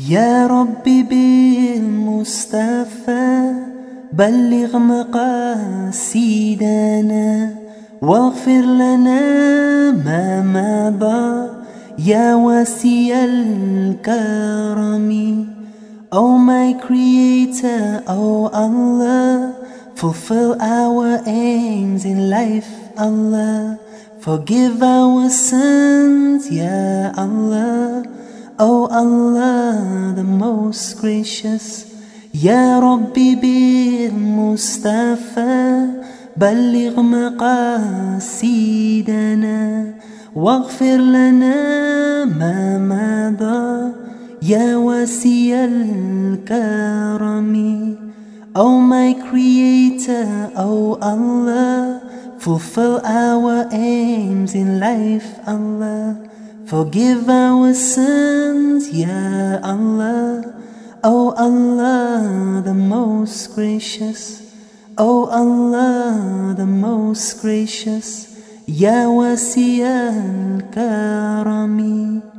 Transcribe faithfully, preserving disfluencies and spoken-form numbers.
يا ربي بالمصطفى بلغ مقاصدنا واغفر لنا ما مضى يا واسع الكرم. Oh my Creator, oh Allah, fulfill our aims in life, Allah. Forgive our sins, Ya Allah. Oh Allah, the most gracious. Ya Rabbi bil Mustafa بلغ مقاصدنا واغفر لنا ما مضى يا واسع الكرم. Oh my Creator, oh Allah, fulfill our aims in life, Allah. Forgive our sins, Ya Allah. Oh Allah, the most gracious. Oh Allah, the most gracious. Ya wasi al-karami.